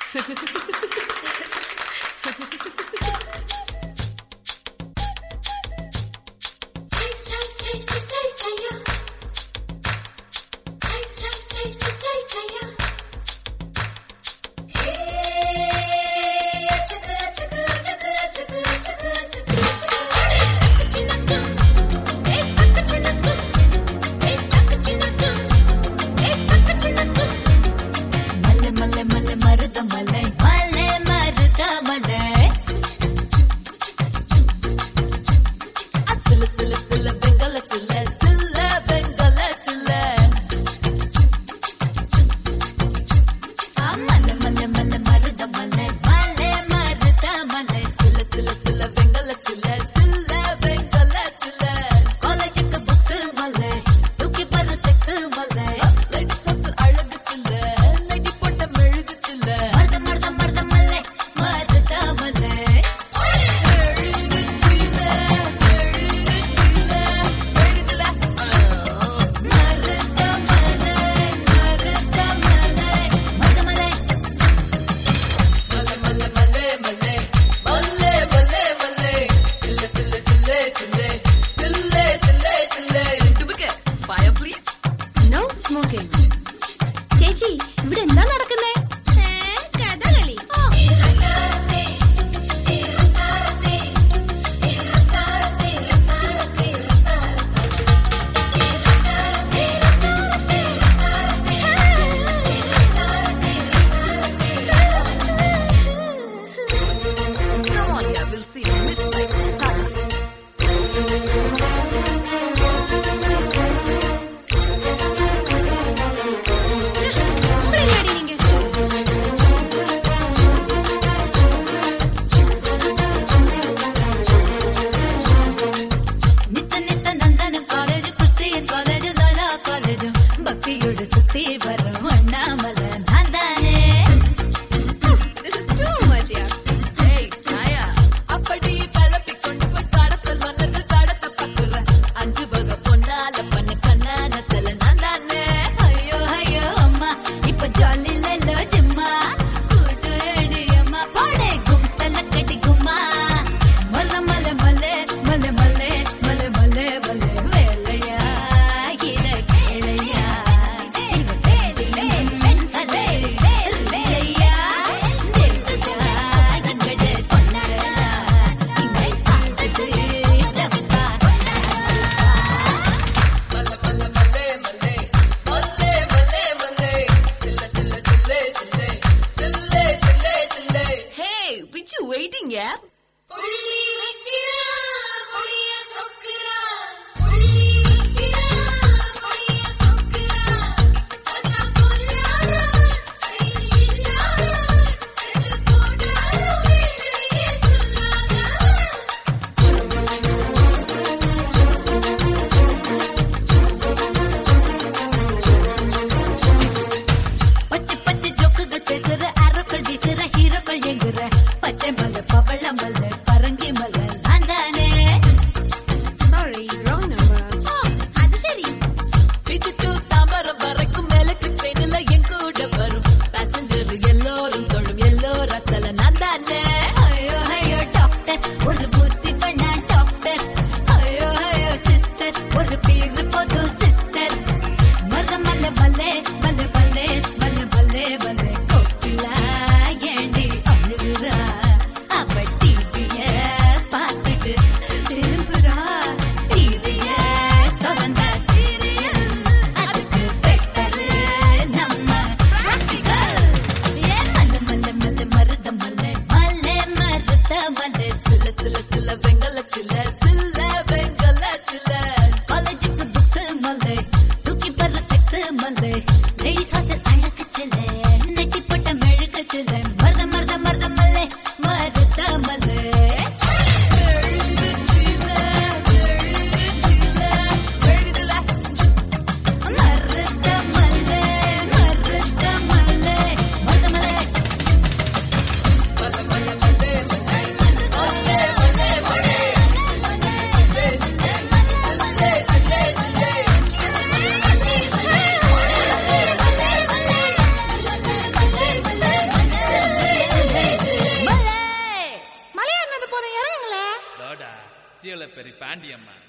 ചേച്ചി ഇവിടെ എന്താ നടക്കുന്നേ? കഥകളി. பக்தியோடு சுத்தி வரும் அண்ணாமல நான் தானே. This is too much, yeah. Hey, Chaya. அப்படி கலப்பி கொண்டு போய் கடத்தல் மன்னர்கள் கடத்த பக்குற 5 வகை பொன்னால பண்ண கண்ணான சில நான் தானே. ஐயோ ஐயோ அம்மா இப்ப ஜாலி லல்லோ ஜிம்மா பூஜையடி அம்மா போடே கும்தல கட்டி கும்மா மல மல மலே மலே மலே மலே மலே மலே வேலையா இத கேளையா waiting, yeah? பச்சை மலை பவள மலை பரங்கி மலை நான் தானே. Sorry wrong number. அது சரி. பிச்சுட்டு தாம்பரம் வரைக்கும் மேலக்கு ட்ரெயின்ல என் கூட வரும் பேசஞ்சர் எல்லோரும் தொழும் எல்லோரும் ரசல நான் தானே. ஐயோ ஐயோ டாக்டர் ஒரு பூசி பண்ணா டாக்டர். ஐயோ ஐயோ சிஸ்டர் ஒரு பேரு போது சிஸ்டர். மல மல மலே மலே மலே மலே மலே மலே கோகிலா ஏண்டி அழுகுறா போடா சீலப்பெரி பாண்டியம்மா.